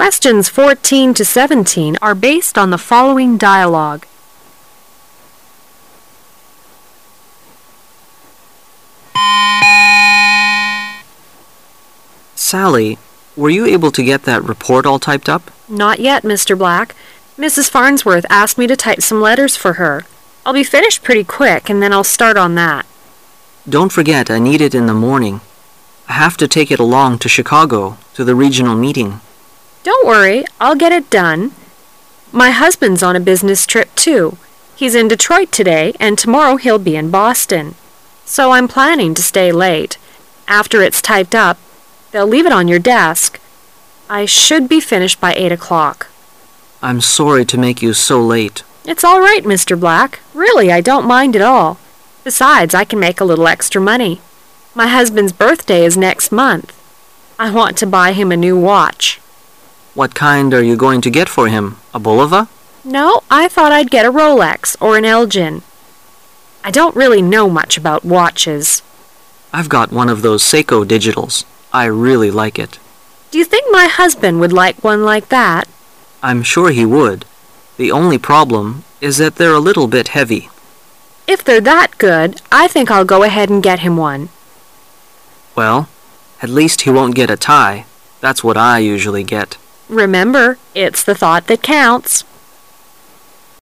Questions 14 to 17 are based on the following dialogue. Sally, were you able to get that report all typed up? Not yet, Mr. Black. Mrs. Farnsworth asked me to type some letters for her. I'll be finished pretty quick, and then I'll start on that. Don't forget, I need it in the morning. I have to take it along to Chicago, to the regional meeting. Don't worry, I'll get it done. My husband's on a business trip, too. He's in Detroit today, and tomorrow he'll be in Boston. So I'm planning to stay late. After it's typed up, they'll leave it on your desk. I should be finished by 8 o'clock. I'm sorry to make you so late. It's all right, Mr. Black. Really, I don't mind at all. Besides, I can make a little extra money. My husband's birthday is next month. I want to buy him a new watch. What kind are you going to get for him? A Bulova? No, I thought I'd get a Rolex or an Elgin. I don't really know much about watches. I've got one of those Seiko digitals. I really like it. Do you think my husband would like one like that? I'm sure he would. The only problem is that they're a little bit heavy. If they're that good, I think I'll go ahead and get him one. Well, at least he won't get a tie. That's what I usually get. Remember, it's the thought that counts.